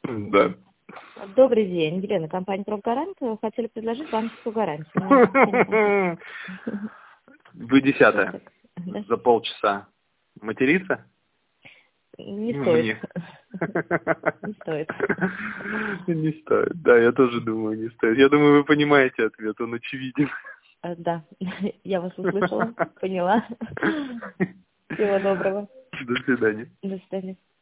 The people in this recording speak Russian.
Да. Добрый день, Елена, компания «Профгарант». Хотели предложить банковскую гарантию. Вы 10-е. Да? За полчаса. Материться? Не стоит. Мне. Не стоит. Не стоит. Да, я тоже думаю, не стоит. Я думаю, вы понимаете ответ, он очевиден. Да, я вас услышала, поняла. Всего доброго. До свидания. До свидания.